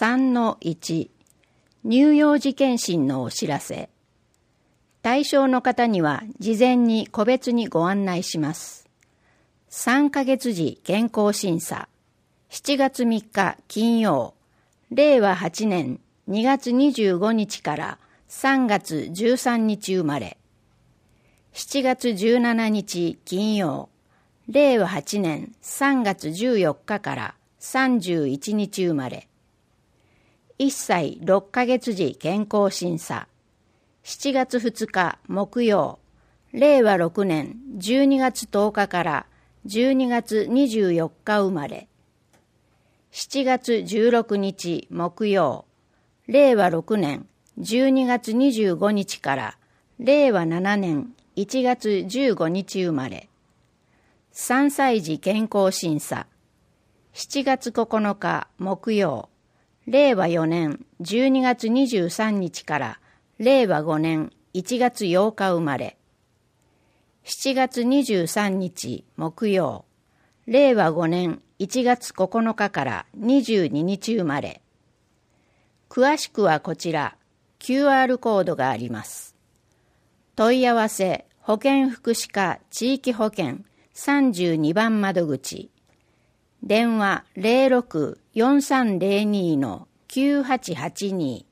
3-1 乳幼児健診のお知らせ。対象の方には事前に個別にご案内します。3ヶ月時健康審査。7月3日金曜、令和8年2月25日から3月13日生まれ。7月17日金曜、令和8年3月14日から31日生まれ。1歳6ヶ月時健康審査。7月2日木曜、令和6年12月10日から12月24日生まれ。7月16日木曜、令和6年12月25日から令和7年1月15日生まれ。3歳児健康審査。7月9日木曜、令和4年12月23日から令和5年1月8日生まれ。7月23日木曜、令和5年1月9日から22日生まれ。詳しくはこちら、QR コードがあります。問い合わせ、保健福祉課地域保健32番窓口。電話 06-4302-9882